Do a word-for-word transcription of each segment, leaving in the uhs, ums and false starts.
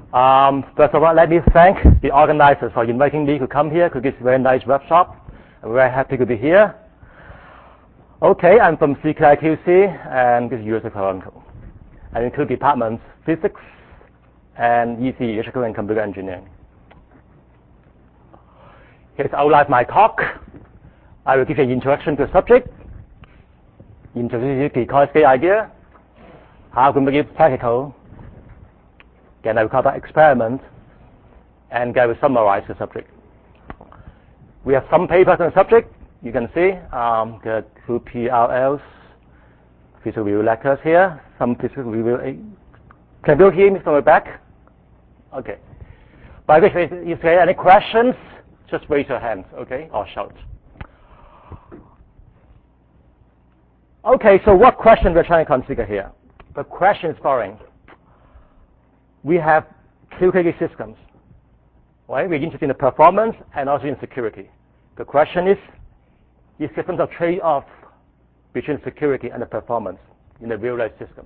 Um, first of all, let me thank the organizers for inviting me to come here to this very nice workshop. I'm very happy to be here. Okay, I'm from C K I Q C and this is University of Toronto. I include departments physics and E C E, electrical and computer engineering. Here's outline of my talk. I will give you an introduction to the subject, introduce the core scale idea, how to make it practical. Then I will cover experiment, and I will summarize the subject. We have some papers on the subject. You can see um, the two P R Ls, physical review lectures here, some physical review. Can you hear me from the back? Okay. By the way, if there are any questions, just raise your hands, okay, or shout. Okay, so what question we're trying to consider here? The question is following. We have Q K G systems, right? We're interested in the performance and also in security. The question is, is there some trade-off between security and the performance in a real-life system?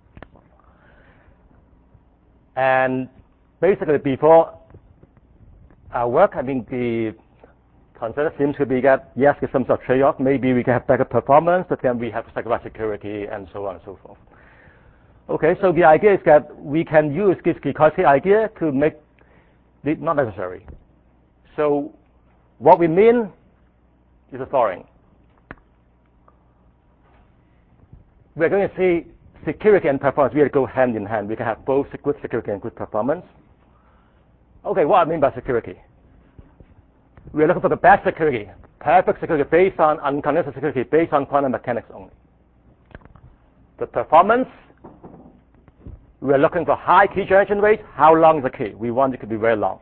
And basically, before our work, I mean, the consensus seems to be that, yes, there's some sort of trade-off. Maybe we can have better performance, but then we have sacrifice security and so on and so forth. Okay, so the idea is that we can use this Kikoski idea to make it not necessary. So what we mean is the following. We're going to see security and performance really go hand in hand. We can have both good security and good performance. Okay, what I mean by security? We're looking for the best security, perfect security based on unconditional security, based on quantum mechanics only. The performance, we're looking for high key generation rate. How long is the key? We want it to be very long.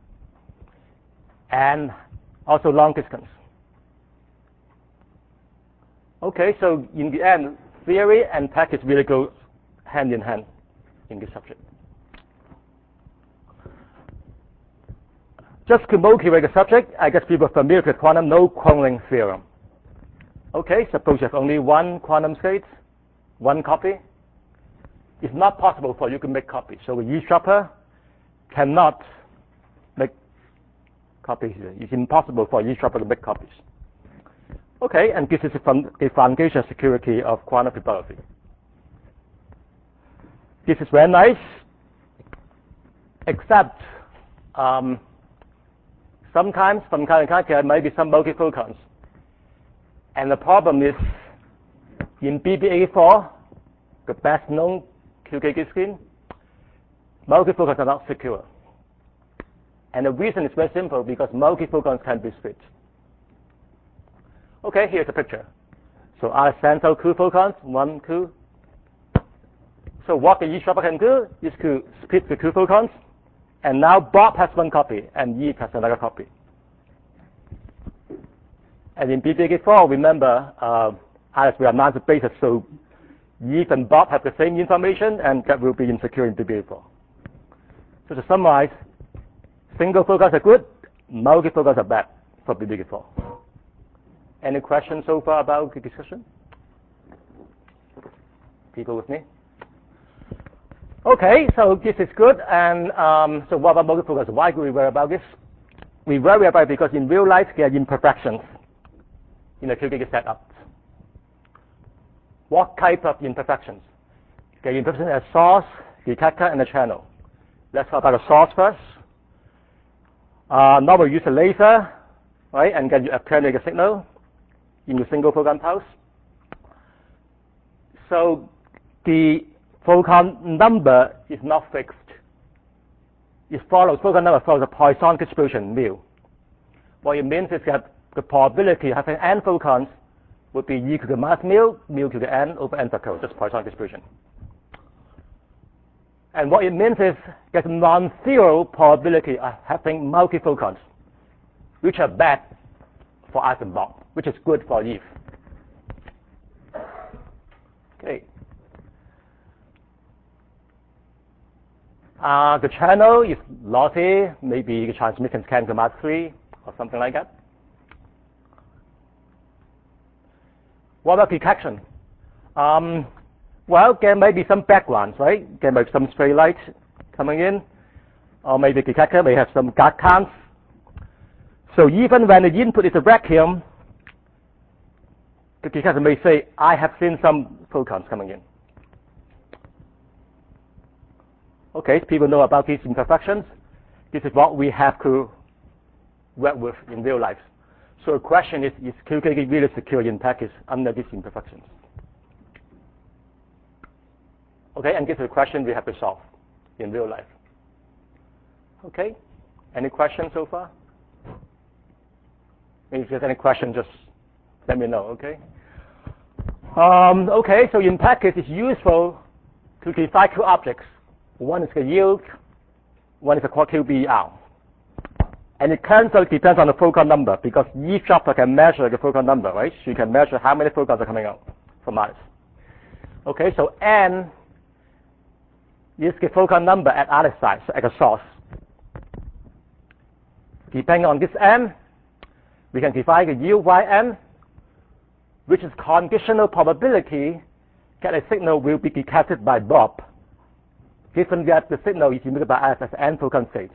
And also long distance. Okay, so in the end, theory and practice really go hand in hand in this subject. Just to motivate the subject, I guess people are familiar with quantum no-cloning theorem. Okay, suppose you have only one quantum state, one copy. It's not possible for you to make copies. So a eavesdropper cannot make copies. It's impossible for a eavesdropper to make copies. Okay, and this is the foundation security of quantum cryptography. This is very nice, except um, sometimes from kind of kind there might be some multi-photons. And the problem is in B B eighty-four, the best known Q K G scheme, multi-photons are not secure. And the reason is very simple, because multi-photons can be split. Okay, here's a picture. So I send out two photons, one, two. So what the eavesdropper can do is to split the two photons, and now Bob has one copy, and Eve has another copy. And in B B eighty-four, remember, uh, Alice will announce the basis, so Eve and Bob have the same information, and that will be insecure in B B eighty-four. So to summarize, single photons are good, multi-photons are bad for B B eighty-four. Any questions so far about the discussion? People with me? Okay, so this is good, and um, so what about multi-photons? Why do we worry about this? We worry about it because in real life there are imperfections in the Q K G setup. What type of imperfections? The imperfection as source, detector, and the channel. Let's talk about the source first. Uh, now we use a laser, right, and get you attenuate the signal in the single photon pulse. So the photon number is not fixed. It follows, photon number follows a Poisson distribution, mu. What it means is that the probability of having n photons would be e to the minus mu, mu to the n over n factorial, just Poisson distribution. And what it means is there's a non-zero probability of having multi-photons, which are bad for Alice and Bob, which is good for Eve. Okay. Uh, the channel is lossy, maybe the transmission can to Mach three or something like that. What about detection? Um, well, there may be some backgrounds, right? There might be some stray light coming in. or maybe the detector may have some gap counts. So even when the input is a vacuum, the detector may say, I have seen some photons coming in. Okay, people know about these imperfections. This is what we have to work with in real life. So the question is, is Q K G really secure in package under these imperfections? Okay, and this is a question we have to solve in real life. Okay, any questions so far? If there's any question, just let me know, okay? Um, okay, so in package it's useful to define two objects. One is the yield, one is the Q B R. And it also depends on the photon number, because each dropper can measure the photon number, right? So you can measure how many photons are coming out from Alice. Okay, so N is the photon number at Alice side, so at the source. Depending on this N, we can define the yield Y N, which is conditional probability that a signal will be detected by Bob, given that the signal is emitted by Alice as N photon state.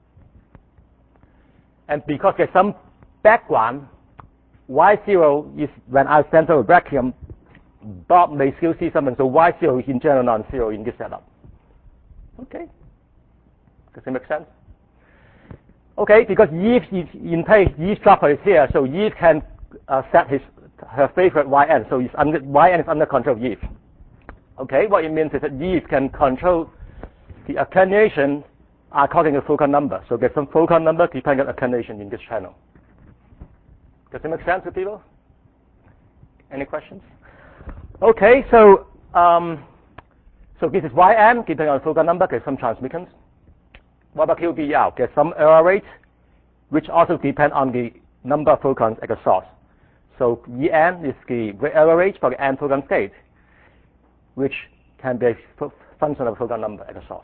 And because there's some background, Y zero is when I center a vacuum, Bob may still see something, so Y zero is in general non-zero in this setup. Okay? Does it make sense? Okay, because Eve is in place, eavesdropper is here, so Eve can uh, set his her favorite Y N, so it's under, Y N is under control of Eve. Okay, what it means is that Eve can control the attenuation according to photon number. So there's some photon number depending on attenuation in this channel. Does it make sense to people? Any questions? Okay, so um, so this is Y N, depending on photon number, there's some transmittance. What about Q B R? There's some error rate, which also depend on the number of photons at the source. So E N is the error rate for the N photon state, which can be a function of photon number at the source.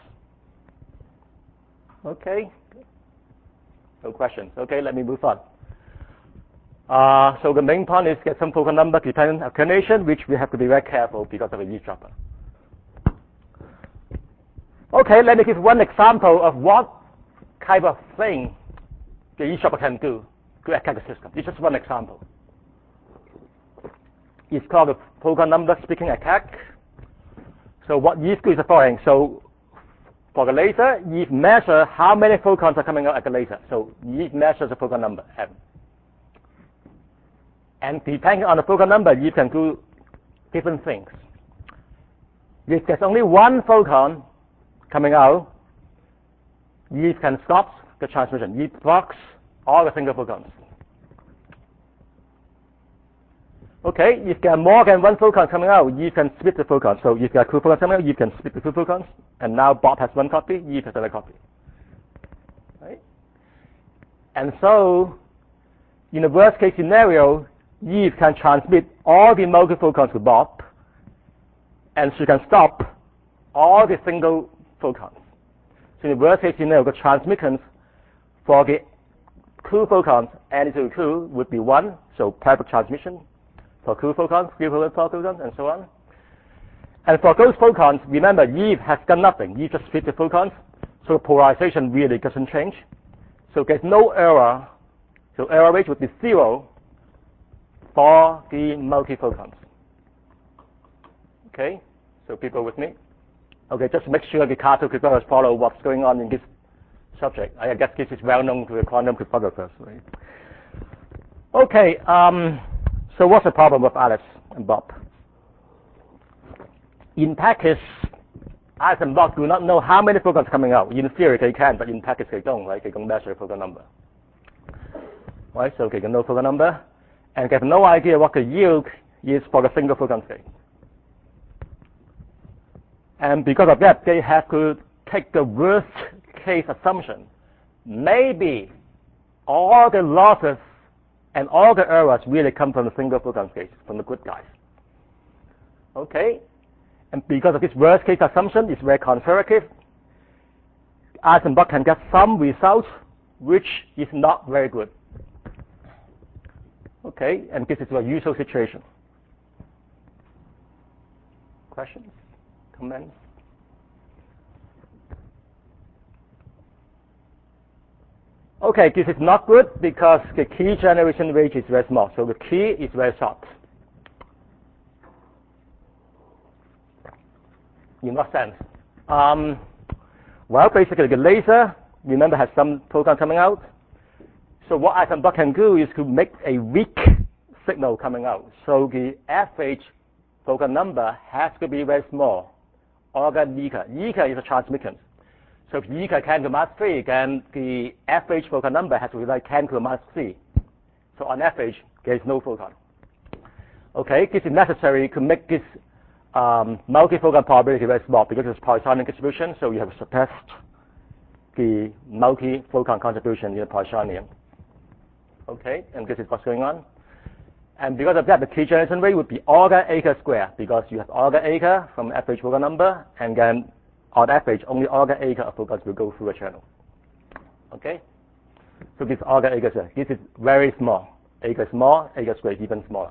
Okay, no questions. Okay, let me move on. Uh, so the main point is get some photon number dependent attenuation, which we have to be very careful because of a eavesdropper. Okay, let me give one example of what type of thing the eavesdropper can do to attack the system. It's just one example. It's called the photon number splitting attack. So what Eve do is the following. So for the laser, Eve measure how many photons are coming out at the laser. So Eve measures the photon number, M. And depending on the photon number, Eve can do different things. If there's only one photon coming out, Eve can stop the transmission. Eve blocks all the single photons. Okay, if there are more than one photon coming out, Eve can split the photons. So if there are two photons coming out, Eve can split the two photons. And now Bob has one copy, Eve has another copy. Right? And so, in the worst case scenario, Eve can transmit all the multi-photons to Bob, and she can stop all the single photons. So in the worst case scenario, the transmittance for the two photons, N equal to two, would be one, so perfect transmission. For two photons, three photons, four photons, and so on. And for those photons, remember, Eve has done nothing. Eve just split the photons, so polarization really doesn't change. So there's no error. So error rate would be zero for the multi-photons. Okay? So people with me? Okay, just make sure the cartographers follow what's going on in this subject. I guess this is well known to the quantum cryptographers, right? Okay, um, so what's the problem with Alice and Bob? In package, Alice and Bob do not know how many photons coming out. In theory they can, but in package they don't, right? They don't measure the photon number. Right, so they can know photon number, and they have no idea what the yield is for the single photon state. And because of that, they have to take the worst case assumption. Maybe all the losses and all the errors really come from the single photon state, from the good guys. Okay? And because of this worst case assumption, it's very conservative. Alice and Bob can get some results which is not very good. Okay? And this is a usual situation. Questions? Comments? Okay, this is not good because the key generation rate is very small, so the key is very short. In what sense? Um, well, basically the laser, remember, has some photon coming out. So what Eisenbach can do is to make a weak signal coming out. So the F H photon number has to be very small, order Eka. Eka is a transmittance. So if Eka ten to the minus three, then the F H photon number has to be like ten to the minus three. So on F H, there is no photon. Okay, this is necessary to make this um, multi-photon probability very small because it's Poissonian distribution, so you have suppressed the multi-photon contribution in the Poissonian. Okay, and this is what's going on. And because of that, the key generation rate would be order acre square, because you have order acre from F H photon number, and then on F H, only order acre of photons will go through a channel. Okay? So this order acre square. This is very small. Acre small, acre square even smaller.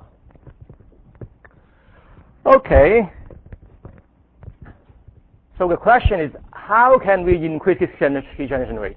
Okay. So the question is, how can we increase this key generation rate?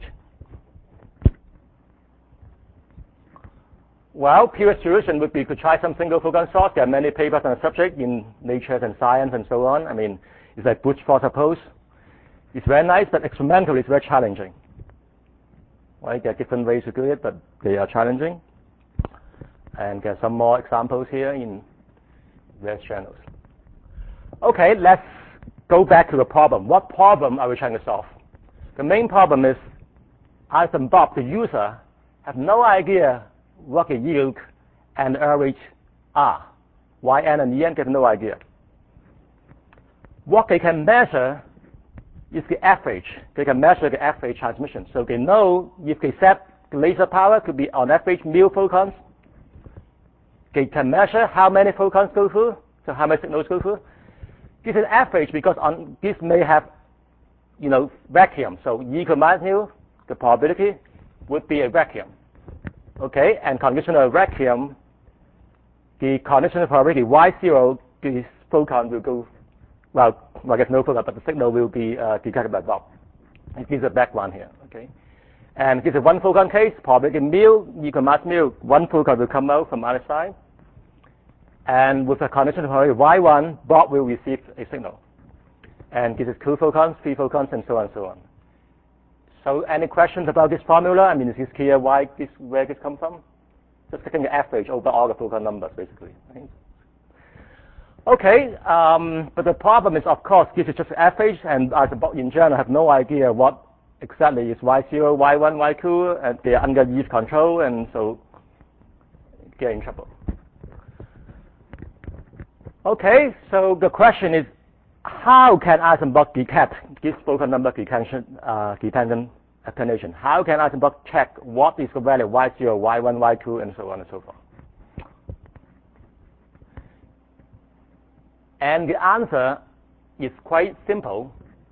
Well, purest solution would be to try some single photon source. There are many papers on the subject in Nature and Science and so on. I mean, it's like brute force opposed. It's very nice, but experimentally it's very challenging. Right? There are different ways to do it, but they are challenging. And there are some more examples here in various channels. Okay, let's go back to the problem. What problem are we trying to solve? The main problem is Eisenbach, the user, have no idea what the yield and error rate are. Y N and E N, they have no idea. What they can measure is the F H. They can measure the F H transmission. So they know if they set the laser power to be on F H mu photons, they can measure how many photons go through, so how many signals go through. This is F H because on this may have, you know, vacuum. So E equal minus mu, the probability would be a vacuum. Okay, and conditional vacuum, the conditional probability Y zero, this photon will go, well, I guess no photon, but the signal will be uh, detected by Bob. It gives a background here, okay? And this is one photon case, probability mu equal mass mu, one photon will come out from other side. And with a conditional probability Y one, Bob will receive a signal. And this is two photons, three photons, and so on and so on. So any questions about this formula? I mean, is this clear why this, where this comes from? Just taking the average over all the photon numbers, basically. Right? Okay, um, but the problem is, of course, this is just average, and as in general, have no idea what exactly is Y zero, Y one, Y two, and they are under Eve's control, and so they're in trouble. Okay, so the question is, how can Eisenbach detect this photon number dependent, uh, dependent explanation? How can Eisenbach check what is the value Y zero, Y one, Y two, and so on and so forth? And the answer is quite simple.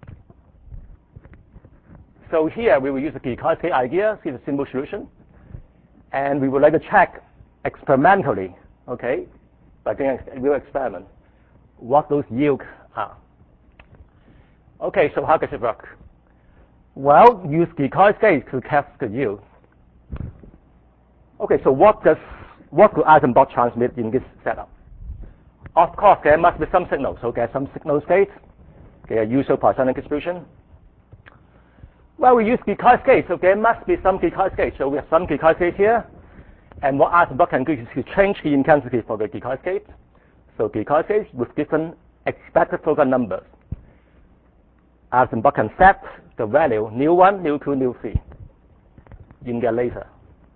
So here we will use the Guy-Cascade idea. This is a simple solution. And we would like to check experimentally, okay, by doing a real experiment, what those yields are. Okay, so how does it work? Well, use the Guy-Cascade to test the yield. Okay, so what does what do Eisenbach transmit in this setup? Of course, there must be some signal. So there's some signal state. They are usual Poissonian distribution. Well, we use Guy-Cascade, so there must be some Guy-Cascade. So we have some Guy-Cascade here. And what Eisenbach can do is to change the intensity for the Guy-Cascade. So Guy-Cascade with different expected photon numbers. Eisenbach can set the value nu one, nu two, nu three in their laser.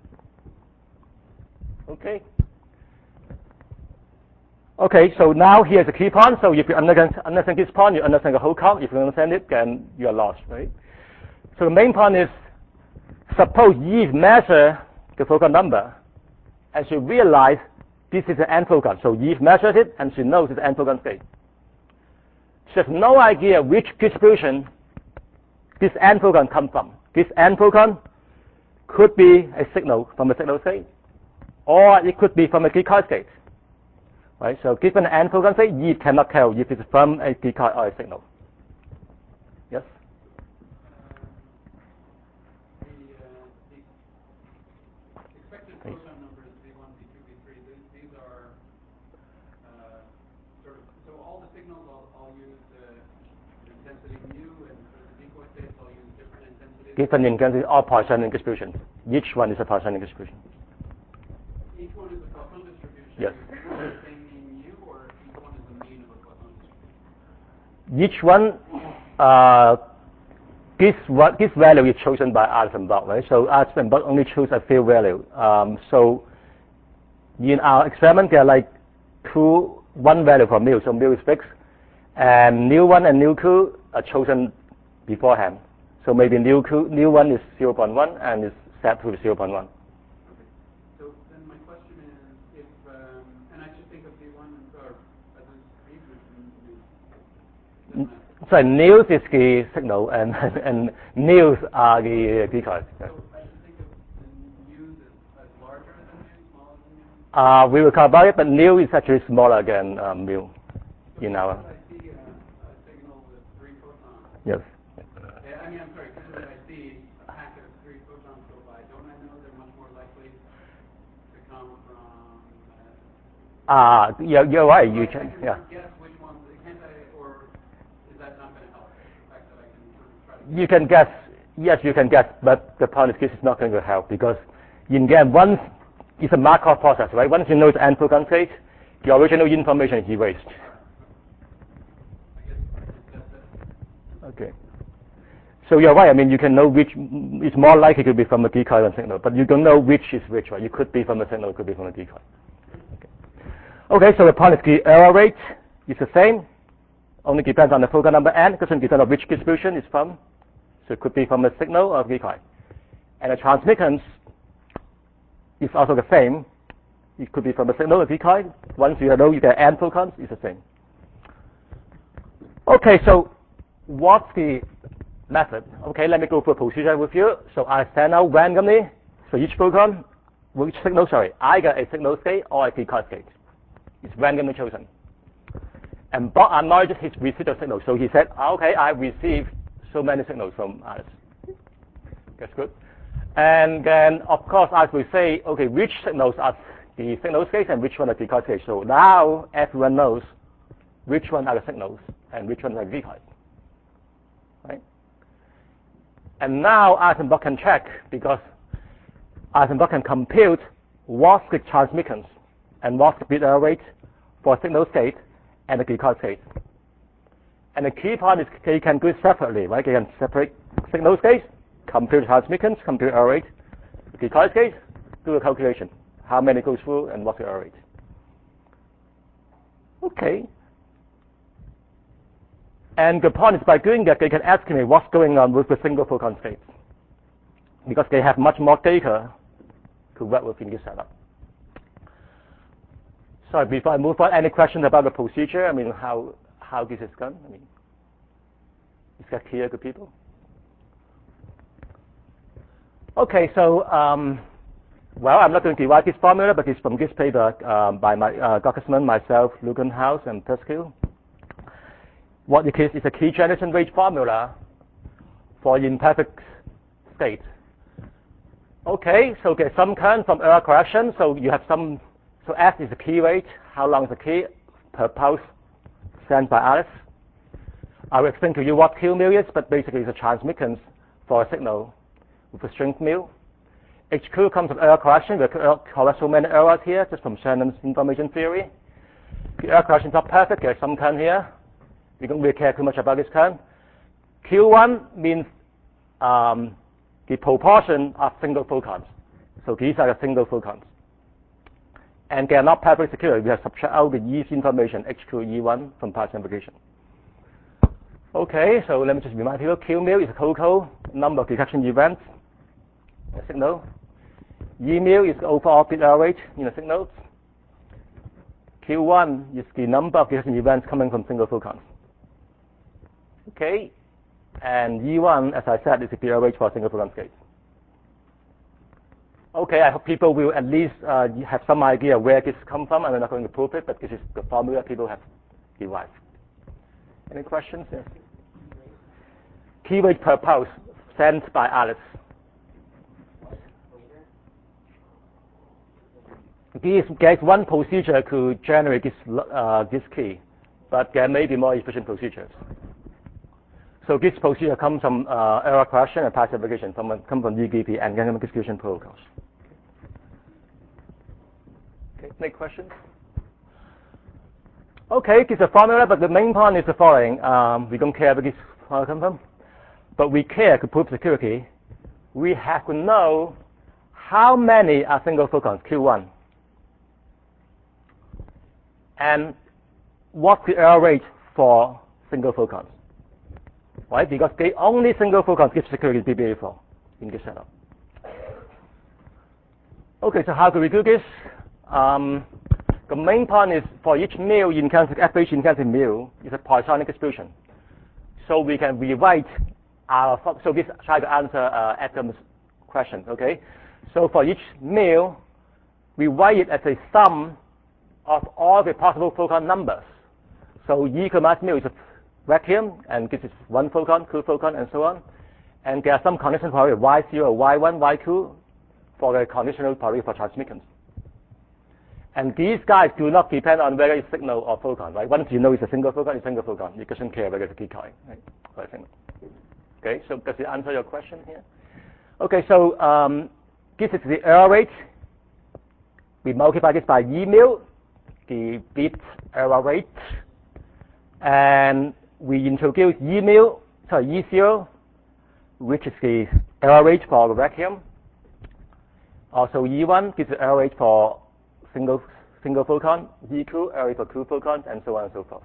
Okay. Okay, so now here's the key point. So if you understand this point, you understand the whole concept. If you understand it, then you're lost, right? So the main point is, suppose Eve measure the photon number, and she realize this is an n photon. So Eve measures it, and she knows it's an n photon state. She has no idea which distribution this n photon comes from. This n photon could be a signal from a signal state, or it could be from a decoy state. Right? So given an n photon state, Eve cannot tell if it's from a decoy or a signal. Yes? Please. Photon numbers V one, V two, V three, these, these are uh, sort of, so all the signals all, all use uh, intensity mu, and for the decoy states all use different intensities. Different intensity, all Poissonian distribution. Each one is a Poissonian distribution. Each one is a Poisson distribution. Yes. Each one is the same mean mu, or each one is the mean of a Poisson distribution? Each one, uh, this what this value is chosen by Alice and Bock, right? So Alice and Bock only choose a few value. Um, so in our experiment, there are like two, one value for mu, so mu is fixed, and nu one and nu two are chosen beforehand. So maybe nu two, nu one is zero point one and is set to zero point one. Okay. So then my question is, if um, and I should think of V one and or as a speed with mu. So news is the signal, and and news are the decoys. So I should think of the news as, as larger than mu, smaller than mu? Uh, we will talk about it, but nu is actually smaller than uh, mu So in our. I see a, a signal with three photons. Yes. Yeah, I mean, I'm sorry, because I see a packet of three photons go by, don't I know they're much more likely to come from... Ah, uh, you're, you're right. You can, can, yeah. guess which ones, can't I, or is that not going to help? The fact that I can sort of try to... You can guess. Yes, you can guess, but the point is this is not going to help because in the end, once it's a Markov process, right? Once you know the n photon state, the original information is erased. I guess that's it. Okay. So you're right. I mean, you can know which is more likely to be from a decoy than signal, but you don't know which is which, right? You could be from a signal, it could be from a decoy. Okay. Okay. So the point is the error rate is the same. Only depends on the photon number n. It doesn't depend on which distribution it's from. So it could be from a signal or a decoy. And the transmittance is also the same. It could be from a signal or decoy. Once you know you get n photons, it's the same. Okay. So what's the method? Okay, let me go through a procedure with you. So I send out randomly for each photon, which signal, sorry, either a signal state or a decoy state. It's randomly chosen. And Bock acknowledged his receipt of signal. So he said, okay, I received so many signals from Alice. That's good. And then, of course, I will say, okay, which signals are the signal states and which one are decoy states. So now everyone knows which one are the signals and which one are the decoys. Right? And now Alice and Bock can check because Alice and Bock can compute what's the transmittance and what's the bit error rate for signal state and the decoy state. And the key part is they can do it separately, right? They can separate signal state, compute transmittance, compute error rate, decoy state, do a calculation. How many goes through and what's the error rate? Okay. And the point is by doing that, they can estimate what's going on with the single photon states because they have much more data to work with in this setup. So before I move on, any questions about the procedure? I mean, how how this is done? I mean, is that clear to people? Okay, so um, well, I'm not going to derive this formula, but it's from this paper um, by my uh, Gottesman, myself, Lugenhaus, and Pesquil. What it is is a key generation rate formula for imperfect state. Okay, so there's some current from error correction. So you have some. So S is the key rate. How long is the key per pulse sent by Alice? I will explain to you what Q mu is, but basically it's a transmittance for a signal with a strength mu. H Q comes from error correction. We correct so many errors here just from Shannon's information theory. The error correction is not perfect. There's some current here. We don't really care too much about this current. Q one means um, the proportion of single photons. So these are the single photons. And they are not perfectly secure. We have subtract out the E information, H Q E one, from partial implication. Okay, so let me just remind you, Q mu is a total number of detection events in a signal. E mu is the overall bit error rate in a signal. Q one is the number of detection events coming from single photons. Okay, and E one, as I said, is the bit error rate for a single photon state. Okay, I hope people will at least uh, have some idea where this comes from. I'm not going to prove it, but this is the formula people have derived. Any questions? Yes. Key rate per pulse sent by Alice. this gets one procedure to generate this, uh, this key, but there may be more efficient procedures. So this procedure comes from uh, error correction and passive application, from come from U D P and random execution protocols. Okay, next question. Okay, it's a formula, but the main point is the following. Um, we don't care where this formula comes from, but we care to prove security. We have to know how many are single photons, Q one, and what's the error rate for single photons, right? Because the only single photons give security B B A four in this setup. Okay, so how do we do this? Um, the main point is for each mu intensity, average intensity mu is a Poissonic distribution. So we can rewrite our, so this try to answer uh, Adam's question, okay? So for each mu, we write it as a sum of all the possible photon numbers. So E equal mass mu is a vacuum, and this is one photon, two photon, and so on. And there are some conditional probability, Y zero, Y one, Y two, for the conditional probability for transmittance. And these guys do not depend on whether it's signal or photon, right? Once you know it's a single photon, it's a single photon. You doesn't care whether it's a decoy, right? For a signal. Okay, so does it answer your question here? Okay, so um, this is the error rate. We multiply this by E mu, the bit error rate, and we introduce E mu, sorry, E zero, which is the error rate for the vacuum. Also E one gives the error rate for single single photon, E two error rate for two photons, and so on and so forth.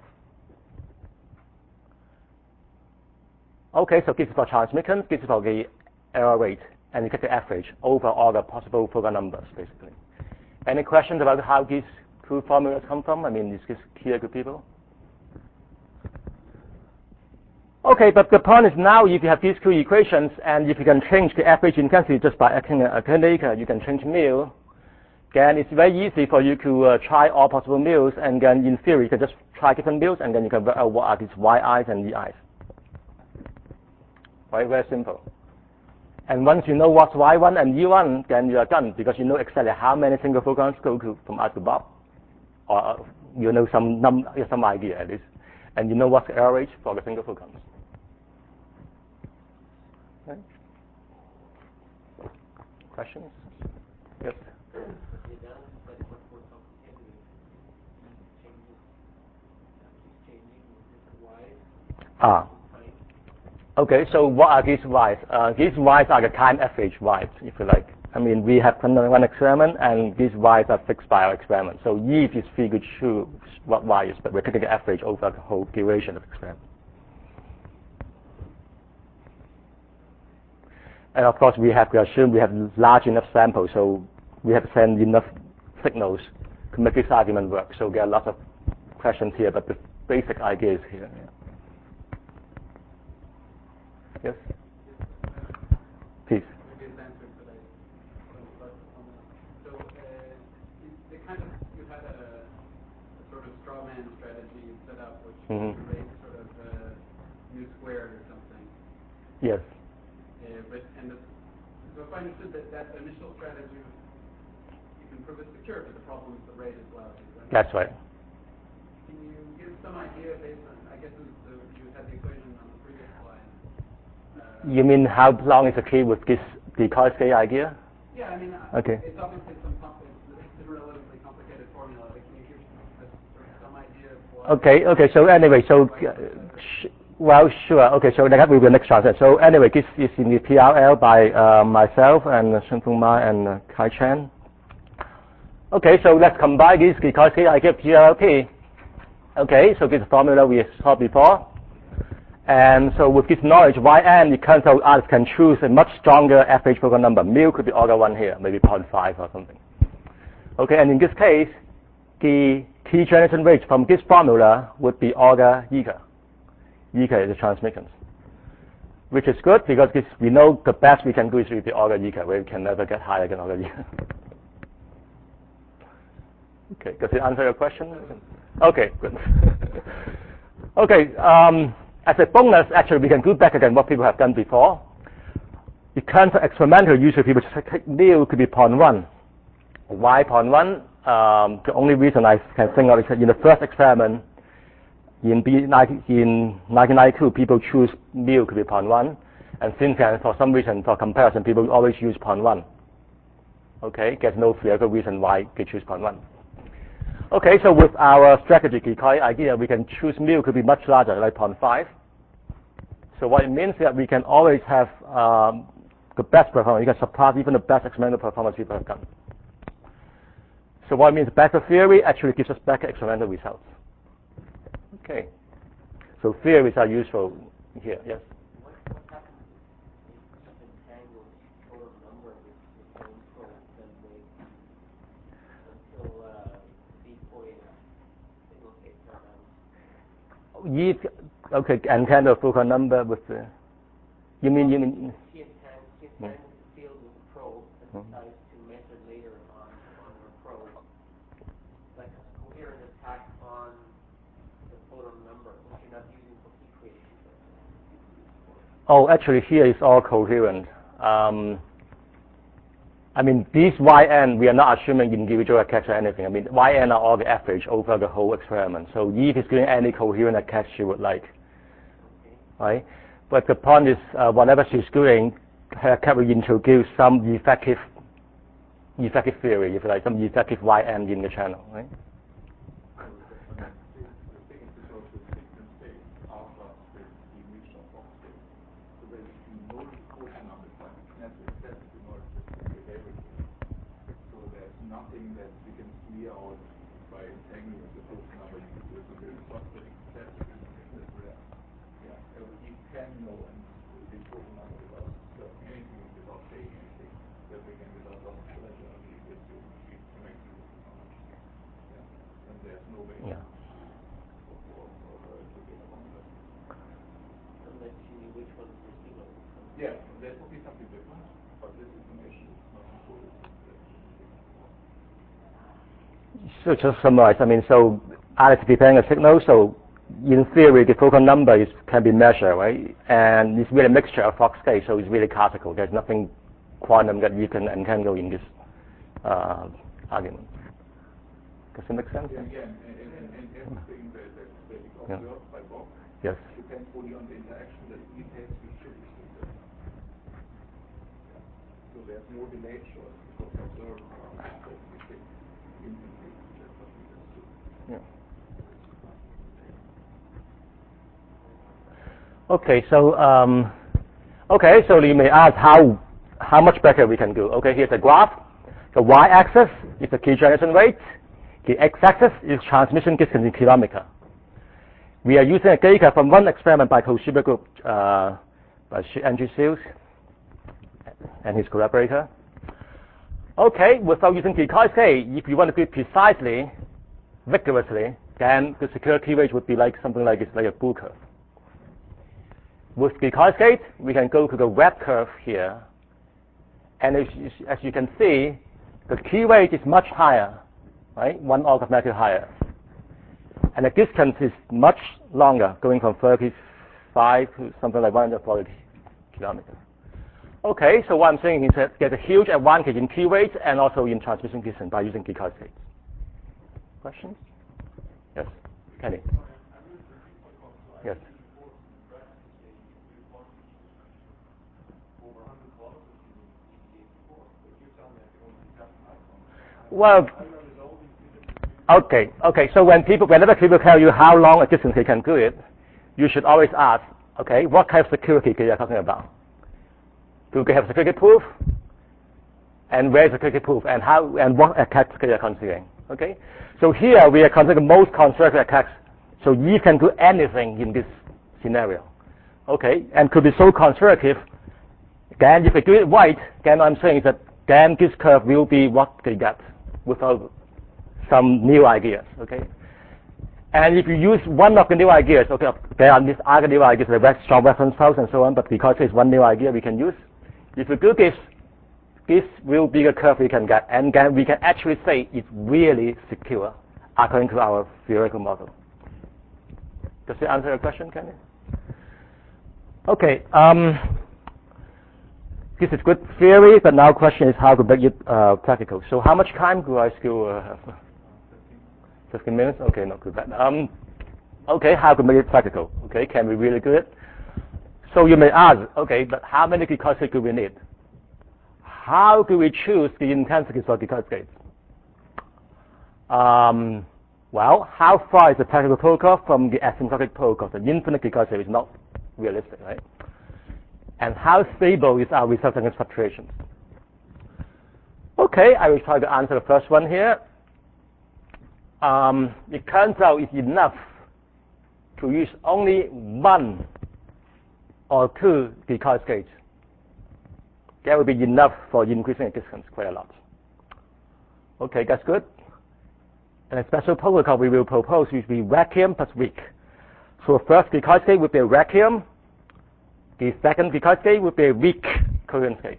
Okay, so this is for transmittance, this is for the error rate, and you get the average over all the possible photon numbers, basically. Any questions about how these two formulas come from? I mean, is this clear to people? Okay, but the point is now if you have these two equations, and if you can change the average intensity just by acting as a alternator, you can change mu, then it's very easy for you to uh, try all possible mu's, and then in theory you can just try different mu's, and then you can work out what are these Y I's and E I's. Right, very simple. And once you know what's Y one and E one, then you are done, because you know exactly how many single photons go to, from us to Bob, or uh, you know some num some idea at least, and you know what's the error rate for the single photons. Right. Questions? Yes. Ah. Okay, so what are these Y's? Uh, these Y's are the time average Y's, if you like. I mean, we have done one experiment, and these Y's are fixed by our experiment. So E is figured through what Y is, but we're taking the average over the whole duration of the experiment. And of course, we have to assume we have large enough samples, so we have to send enough signals to make this argument work. So there are lots of questions here, but the basic idea is here. Yeah. Yes? Please. Maybe it's answered, but I don't know. So, uh, they kind of, you had a, a sort of straw man strategy set up, which mm-hmm. raised sort of uh, mu squared or something. Yes. Uh, but, and the, so if I understood that that initial strategy, you can prove it's secure, but the problem is the rate is lousy, right? That's right. Can you give some idea based on, I guess it was the, you had the equation on the previous slide. You mean how long is the key with this decoy scale idea? Yeah, I mean, okay. It's obviously some it's a relatively complicated formula. Like, can you give some idea of what? Okay, okay. So anyway, so uh, sh well, sure. Okay, so that will be the next chapter. So anyway, this is in the P R L by uh, myself and uh, Shunfeng Ma and uh, Kai Chen. Okay, so let's combine this decoy scale idea P R L P. Okay, so this formula we saw before. And so with this knowledge, Yn, it turns out us can choose a much stronger average photon number. Mu could be order one here, maybe zero point five or something. Okay, and in this case, the key generation rate from this formula would be order Eka. Eka is the transmittance, which is good because this, we know the best we can do is with the order Eka, where we can never get higher than order Eka. Okay, does it answer your question? Okay, good. Okay. Um, As a bonus, actually, we can do better than what people have done before. You can, for experimental, usually people just take mu could be zero point one. Y zero point one, um, the only reason I can think of is that in the first experiment, in, B, in nineteen ninety-two, people choose mu to be zero point one, and since then, for some reason, for comparison, people always use zero point one. Okay, there's no theoretical reason why they choose zero point one. Okay, so with our strategy decoy idea, we can choose mu could be much larger, like zero point five. So what it means is that we can always have um, the best performance. You can surpass even the best experimental performance people have done. So what it means, better theory actually gives us better experimental results. Okay. So theories are useful here. Yes. What, what happens if you entangle total number with the same probe then wait until uh, decoy single case are done? You, okay, entangle Foucault number with the. You mean you mean? She entangles she entangles the field with the probe and Hmm. decides to measure later on on her probe, like a coherent attack on the photon number, which you're not using for heat creation. Oh, actually, here is all coherent. Um, I mean, these Y N, we are not assuming individual attacks or anything. I mean, Y N are all the average over the whole experiment. So Eve is doing any coherent attacks she would like, Okay. right? But the point is, uh, whatever she's doing, her cat will introduce some effective, effective theory, if you like, some effective Y N in the channel, right? Nothing that we can clear out by entangling the total number. There's a very substantive set that's rare. Yeah, you can know and the total number without anything, without saying anything, that we can without loss of pleasure only get to connect to the knowledge. Yeah, and there's no way Yeah. for, for, for her to get around that. Unless you knew which one was signal. Yeah, that would be something different, but this information is not included. So just summarize, I mean, so R is preparing a signal, so in theory, the focal number is, can be measured, right? And it's really a mixture of Fock scale, so it's really classical. There's nothing quantum that you can entangle in this uh, argument. Does it make sense? Yeah, again, and, and, and, and everything that, that, that is observed Yeah. by Bob Yes. depends only on the interaction that it has with physics. Yeah. So there's no delayed choice because observed that we think instantly. That's what we can do. Yeah. Okay, so um, okay, so you may ask how how much better we can do. Okay, here's a graph. The y-axis is the key generation rate. The x-axis is transmission distance in kilometer. We are using a data from one experiment by Toshiba Group, uh, by Andrew Seals and his collaborator. Okay, without using decoy scale, if you want to do it precisely, vigorously, then the security rate would be like something like it's like a bull curve. With decoy scale, we can go to the web curve here, and as, as you can see, the key rate is much higher, right? One order of magnitude higher. And the distance is much longer, going from thirty-five to something like one hundred forty kilometers. Okay, so what I'm saying is that there's a huge advantage in key rate and also in transmission distance by using decoy scale. Questions? Yes, Kenny. Yes. Well, okay, okay. So when people, whenever people tell you how long a distance they can do it, you should always ask, okay, what kind of security they are talking about? Do they have security proof? And where is the security proof? And how? And what attacks they are considering? Okay. So here we are considering most conservative attacks. So you can do anything in this scenario. Okay, and could be so conservative. Then if they do it right, then I'm saying that then this curve will be what they get without some new ideas, okay? And if you use one of the new ideas, okay, there are these other new ideas, the strong reference cells and so on, but because it's one new idea we can use, if we do this, this will be the curve we can get, and then we can actually say it's really secure according to our theoretical model. Does it answer your question, Kenny? Okay. Um, this is good theory, but now question is how to make it uh, practical. So how much time do I still uh, have? fifteen minutes? Okay, not too bad. Um, okay, how to make it practical? Okay, can we really do it? So you may ask, okay, but how many glucose do we need? How do we choose the intensity for glucose gates? Um, well, how far is the practical protocol from the asymptotic protocol? The infinite glucose is not realistic, right? And how stable is our resultant fluctuations? Okay, I will try to answer the first one here. Um, it turns out it's enough to use only one or two glucose gates. That will be enough for increasing the distance quite a lot. Okay, that's good. And a special protocol we will propose will be vacuum plus weak. So the first glucose gate would be a vacuum. The second glucose gate would be a weak coherence gate.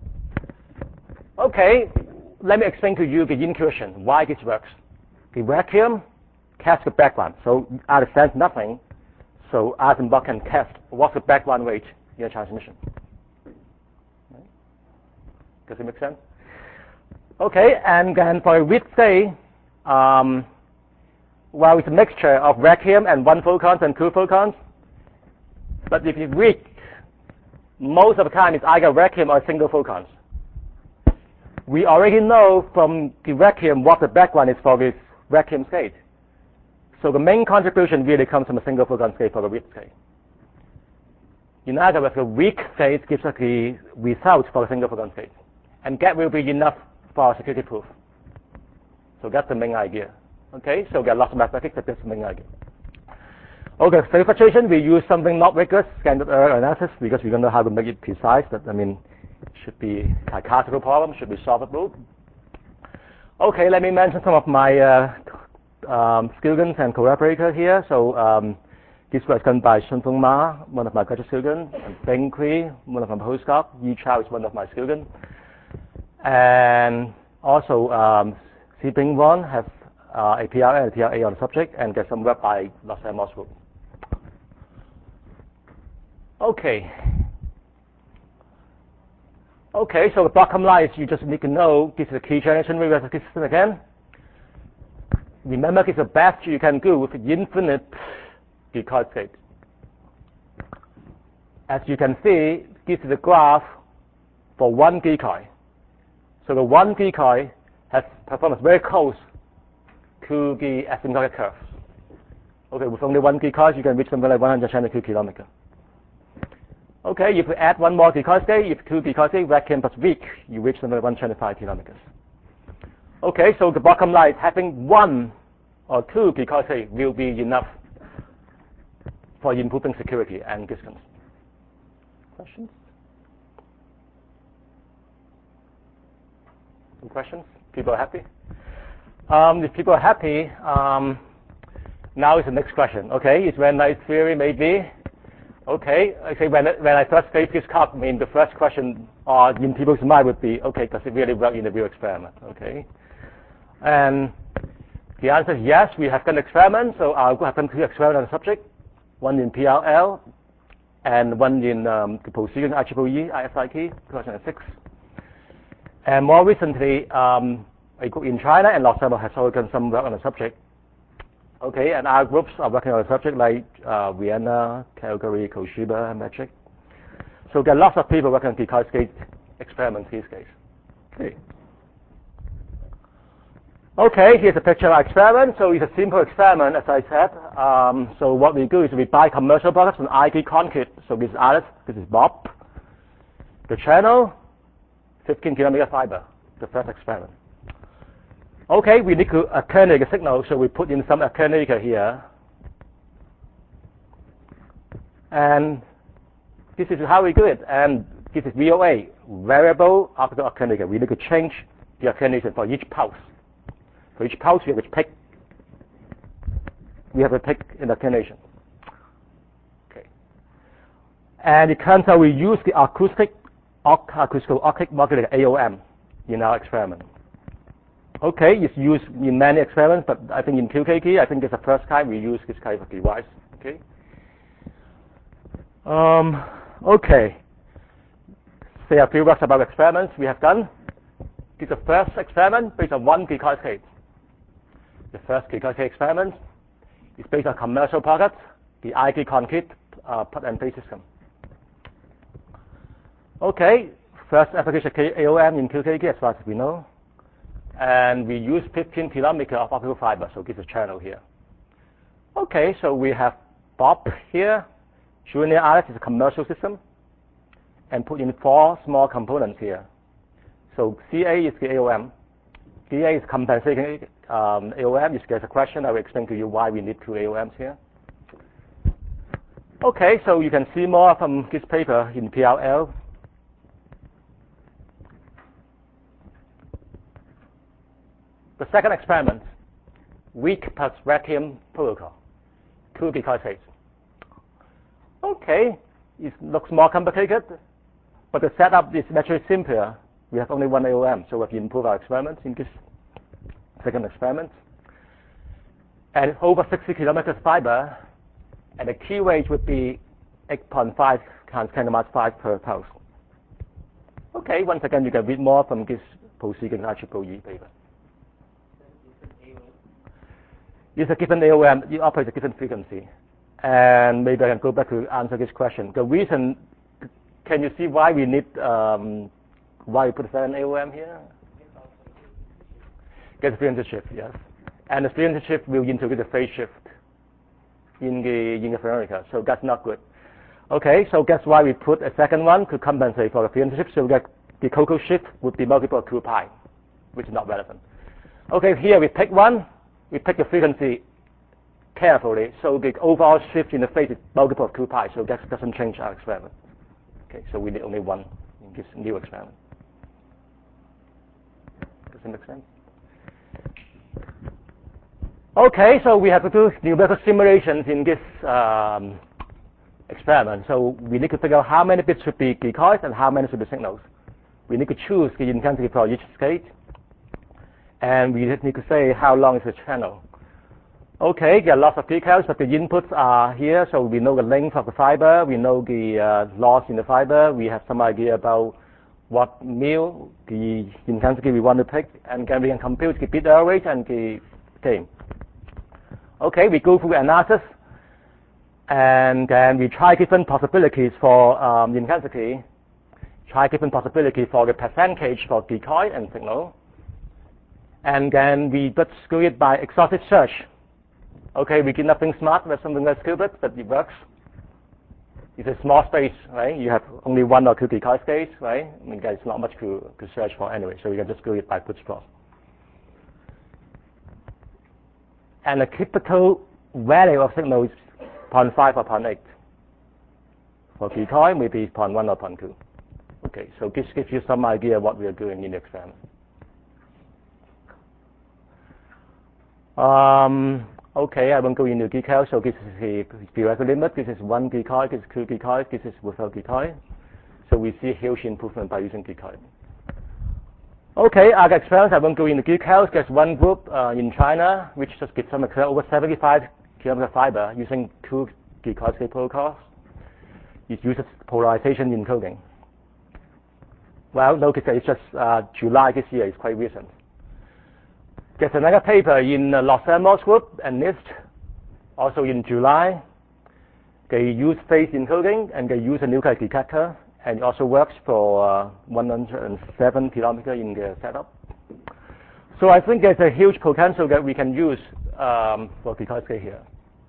Okay, let me explain to you the intuition, why this works. The vacuum casts the background, so I sense nothing. So Eisenbach can test what's the background rate in a transmission. Right? Does it make sense? Okay, and then for a weak state, um, well, it's a mixture of vacuum and one photons and two photons. But if it's weak, most of the time it's either vacuum or single photons. We already know from the vacuum what the background is for this vacuum state. So the main contribution really comes from a single photon state for the weak state. In other words, the weak state gives us the result for a single photon state. And that will be enough for our security proof. So that's the main idea. Okay, so there are lots of mathematics, but that's the main idea. Okay, state fluctuation, we use something not rigorous, standard error analysis, because we don't know how to make it precise, but I mean, it should be a classical problem, should be solvable. Okay, let me mention some of my uh, um, students and collaborators here. So um, this was done by Shunfeng Ma, one of my graduate students, and Beng Kui, one of my postdocs. Yi Chao is one of my students. And also, um, Si Bing Won has uh, a P R L and a P R A on the subject, and there's some work by Los Alamos Group. Okay. Okay, so the bottom line is you just need to know this is a key generation reverse system again. Remember, it's the best you can do with infinite glucose state. As you can see, this is a graph for one decoy. So the one decoy has performance very close to the asymptotic curve. Okay, with only one decoy, you can reach something like one hundred twenty-two kilometers. Okay, if you add one more decoy state, if two decoy state, vacuum plus weak, you reach something like one hundred twenty-five kilometers. Okay, so the bottom line is having one or two decoy state will be enough for improving security and distance. Questions? Some questions? People are happy? Um, if people are happy, um, now is the next question. Okay, it's very nice theory, maybe. Okay, okay. When when I first gave this talk, I mean the first question uh, in people's mind would be, okay, does it really work in the real experiment? Okay, and the answer is yes. We have done experiments, so I'll have done two experiments on the subject, one in P R L, and one in um, the Precision I triple E I S I T two thousand six. And more recently, um, a group in China and Los Alamos has also done some work on the subject. Okay, and our groups are working on the subject like uh, Vienna, Calgary, Toshiba, and Metric. So there are lots of people working on decoy gate experiments these days. Okay. Okay, here's a picture of our experiment. So it's a simple experiment, as I said. Um, so what we do is we buy commercial products from I T Concrete. So this is Alice, this is Bob. The channel, fifteen kilometer fiber, the first experiment. Okay, we need to attenuate the signal, so we put in some attenuator here. And this is how we do it. And this is V O A, variable optical attenuator. We need to change the attenuation for each pulse. For each pulse, we have to pick. We have to pick an attenuation. Okay. And it turns out we use the acoustic, acoustical optic modulator A O M in our experiment. Okay, it's used in many experiments, but I think in Q K T, I think it's the first time we use this kind of device. Okay. Um, okay. say a few words about experiments we have done. This is the first experiment based on one Geekois case. The first Geekois case experiment is based on commercial product, the I G Concrete uh, plug and play system. Okay, first application A O M in Q K G as far as we know. And we use fifteen kilometers of optical fiber, so this is a channel here. Okay, so we have Bob here. Junior Alex is a commercial system. And put in four small components here. So C A is the A O M. D A is compensating um, A O M. If there's a question, I will explain to you why we need two A O Ms here. Okay, so you can see more from this paper in P L L. The second experiment, weak plus vacuum protocol, two Geekois case. Okay, it looks more complicated, but the setup is actually simpler. We have only one A O M, so we have improved our experiments in this second experiment. And over sixty kilometers fiber, and the key weight would be eight point five times ten to the minus five per pulse. Okay, once again, you can read more from this Posigan I triple E paper. It's a given A O M, you operate a given frequency. And maybe I can go back to answer this question. The reason, can you see why we need, um, why we put an A O M here? Get the frequency shift, yes. And the frequency shift will introduce a phase shift in the interferometer, so that's not good. Okay, so that's why we put a second one to compensate for the frequency shift, so that the Coco shift would be multiple of two pi, which is not relevant. Okay, here we pick one. We pick the frequency carefully, so the overall shift in the phase is multiple of two pi, so that doesn't change our experiment. Okay, so we need only one in this new experiment. Does it make sense? Okay, so we have to do numerical simulations in this um, experiment. So we need to figure out how many bits should be Geekois and how many should be signals. We need to choose the intensity for each state. And we just need to say how long is the channel. Okay, there are lots of details, but the inputs are here, so we know the length of the fiber, we know the uh, loss in the fiber, we have some idea about what mu, the intensity we want to pick, and then we can compute the bit error rate and the gain. Okay, we go through analysis, and then we try different possibilities for um, intensity, try different possibilities for the percentage for Geekois and signal. And then we just do it by exhaustive search. Okay, we did nothing smart, we have something that's stupid, but it works. It's a small space, right? You have only one or two Geekois space, right? I mean, there's not much to, to search for anyway, so we can just do it by bootstrap. And the typical value of signal is zero point five or zero point eight. For Geekois, maybe zero point one or zero point two. Okay, so this gives you some idea what we are doing in the experiment. Um, okay, I won't go into detail. So this is the theoretical limit. This is one Geekois, this is two Geekois, this is without Geekois. So we see huge improvement by using Geekois. Okay, other experiments, I won't go into details. There's one group uh, in China which just did some over seventy-five kilometer fiber using two Geekois protocols. It uses polarization encoding. Well, notice that it's just uh, July this year. It's quite recent. There's another paper in uh, Los Alamos group and NIST, also in July. They use phase encoding and they use a nuclear detector, and it also works for uh, one hundred seven kilometers in the setup. So I think there's a huge potential that we can use um, for Geekois here.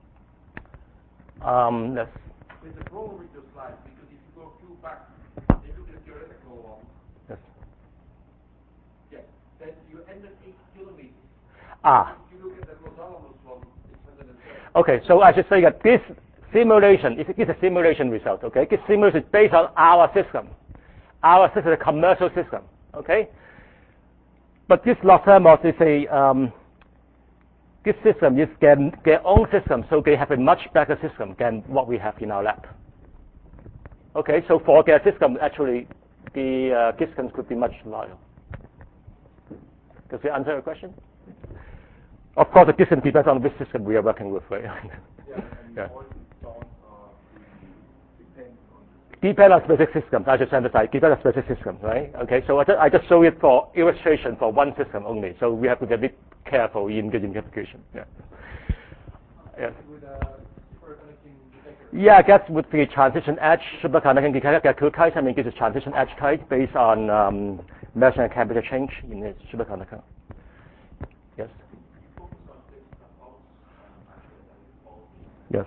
Um, let's There's a problem with your slides, because if you go too back, you look at the theoretical one. yes. Yeah, then you end at eight kilometers. Ah. If you look at the Los Alamos one, it's one hundred seven. Okay, so I should say that this simulation is, is a simulation result, okay? This simulation is based on our system. Our system is a commercial system, okay? But this Los Alamos is a, um, this system is their, their own system, so they have a much better system than what we have in our lab. Okay, so for their system, actually, the uh, distance could be much larger. Does it answer your question? Of course, the distance depends on which system we are working with, right? Yeah, and Yeah. all these sounds are really depend on the depend on specific systems. I just emphasize, depend on specific systems, right? Okay, so I just, I just show it for illustration for one system only. So we have to get a bit careful in the interpretation. Yeah. Yes. With a superconducting detector. Yeah, I guess with the transition edge superconducting detector, could I mean, this is transition edge type based on um, measuring temperature change in the superconductor. Yes. Yes.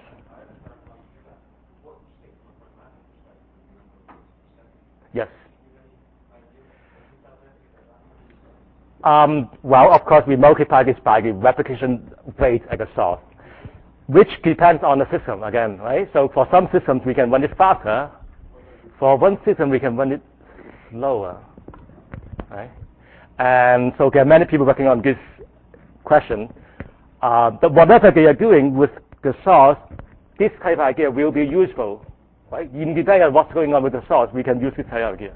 Yes. Um, well, of course, we multiply this by the replication rate at the source, which depends on the system again, right? So for some systems, we can run it faster. For one system, we can run it slower, right? And so there are many people working on this question. Uh, but whatever they are doing with the source, this type of idea will be useful, right? Independent of what's going on with the source, we can use this type of idea.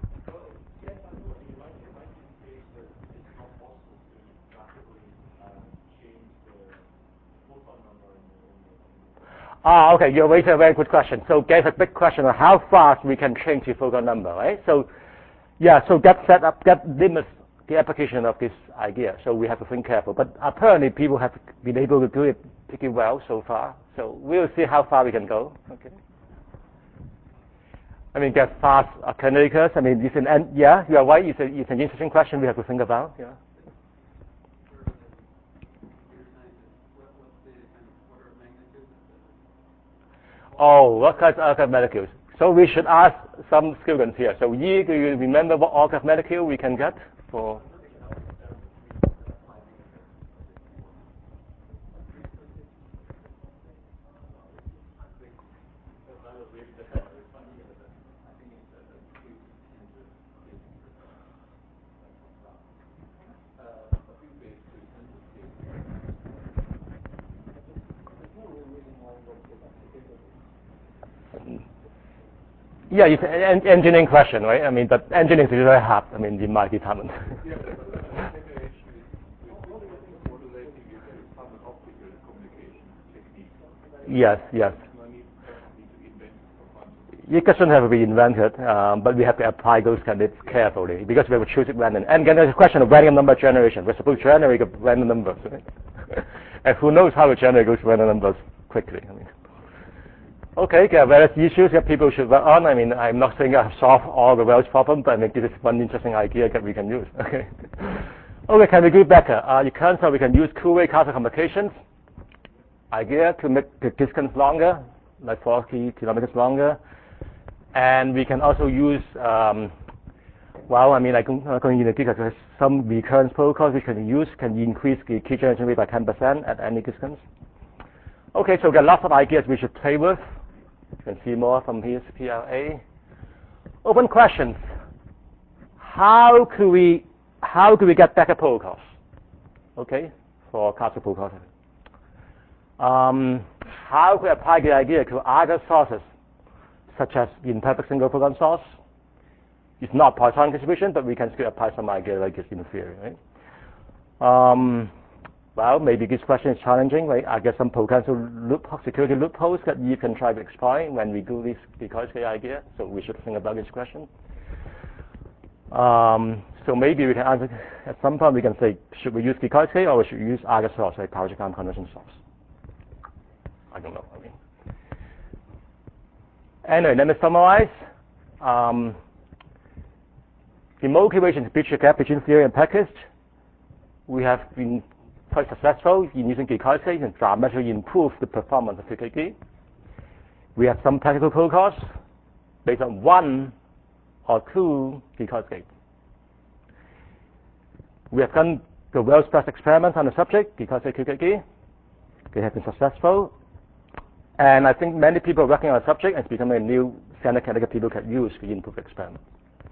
Ah, okay, you're raising a very good question. So there's a big question on how fast we can change the photon number, right? So, yeah, so that set up, that limits the application of this idea. So we have to think careful. But apparently people have been able to do it pretty well so far. So we'll see how far we can go. Okay. I mean, get fast alternators. I mean, it's an, yeah, you're right. It's, a, it's an interesting question we have to think about. Yeah. Oh, what kinds of alkaline molecules? So we should ask some students here. So Yi, do you remember what alkaline molecule we can get for? Yeah, it's an engineering question, right? I mean, but engineering is very hard. I mean, in my department. Yeah, but the second issue is with modulating it with some optical communication technique. Yes, yes. No need to invent something. It doesn't have to be invented, um, but we have to apply those candidates carefully because we have to choose it random. And again, there's a question of random number generation. We're supposed to generate random numbers, right? And who knows how to generate those random numbers quickly? I mean. Okay, there are various issues that people should work on. I mean, I'm not saying I've solved all the world's problems, but I mean, this is one interesting idea that we can use. Okay. Okay, can we do better? Uh, it turns out we can use two-way Carter communications idea to make the distance longer, like forty kilometers longer. And we can also use, um, well, I mean, I'm not going into details. There's some recurrence protocols we can use, can increase the key generation rate by ten percent at any distance. Okay, so there are lots of ideas we should play with. You can see more from here's P L A. Open questions. How could we, how do we get better protocols? Okay, for Carter protocols. Um, how could we apply the idea to other sources, such as imperfect single photon source? It's not Poisson distribution, but we can still apply some idea like this in theory, right? Um, Well, maybe this question is challenging, right? I guess some potential loop, security loopholes that you can try to exploit when we do this decoy idea. So we should think about this question. Um, so maybe we can answer, at some point we can say, should we use decoy or should we use other source, like power Jacobi conversion source? I don't know. I mean. Anyway, let me summarize. Um, the motivation to bridge the gap between theory and practice, we have been quite successful in using decoy and dramatically improve the performance of Q K D. We have some practical protocols based on one or two decoy gates. We have done the world's best experiments on the subject, decoy Q K D. They have been successful. And I think many people are working on the subject and it's becoming a new standard category people can use to improve experiments.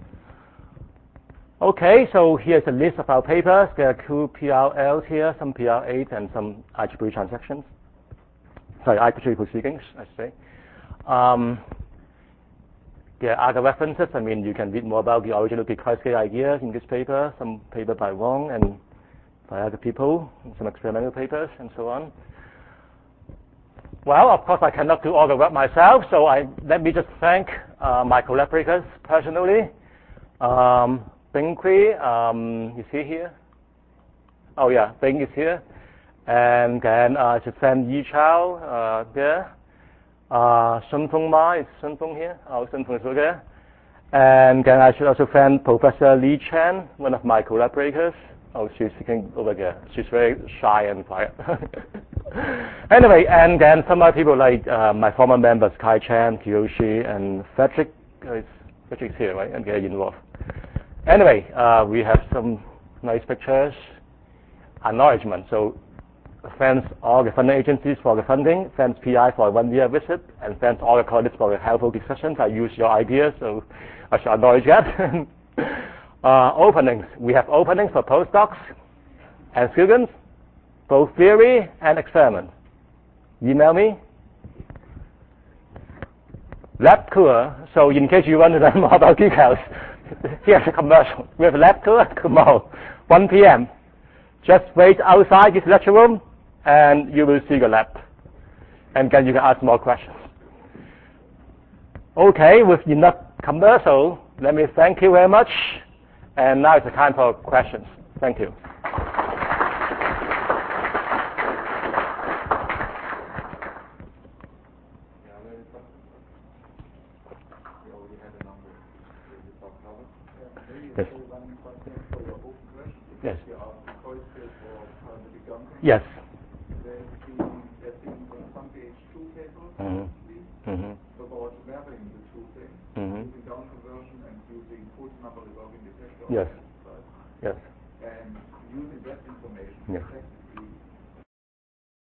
Okay, so here's a list of our papers. There are two P R Ls here, some P R eight and some I triple E transactions. Sorry, I triple E proceedings, I say. Um, there are other references. I mean, you can read more about the original decoy ideas in this paper, some paper by Wong and by other people, and some experimental papers, and so on. Well, of course, I cannot do all the work myself, so I, let me just thank uh, my collaborators personally. Um, Bing Kui, um, you see here? Oh yeah, Bing is here. And then uh, I should thank Yi Chao uh, there. Uh, Sun Feng Ma, is Sun Feng here? Oh, Sun Feng is over there. And then I should also thank Professor Li Chen, one of my collaborators. Oh, she's sitting over there. She's very shy and quiet. Anyway, and then some other people like uh, my former members, Kai Chan, Kiyoshi, and Frederick. Uh, Frederick's here, right? And get involved. Anyway, uh, we have some nice pictures. Acknowledgement. So thanks all the funding agencies for the funding, thanks P I for a one-year visit, and thanks all the colleagues for the helpful discussions. I use your ideas, so I should acknowledge that. uh, openings. We have openings for postdocs and students, both theory and experiment. Email me. Lab tour. So in case you want to learn more about details, here's a commercial. We have a lab tour tomorrow, one P M Just wait outside this lecture room, and you will see the lab. And then you can ask more questions. Okay, with enough commercial, let me thank you very much. And now it's the time for questions. Thank you. Yes. Yes. Yes. Mm-hmm. Mm-hmm. About mapping the two things, Mm-hmm. using down conversion and using photon number logging detector. Yes. Yes. And using that information Yes. to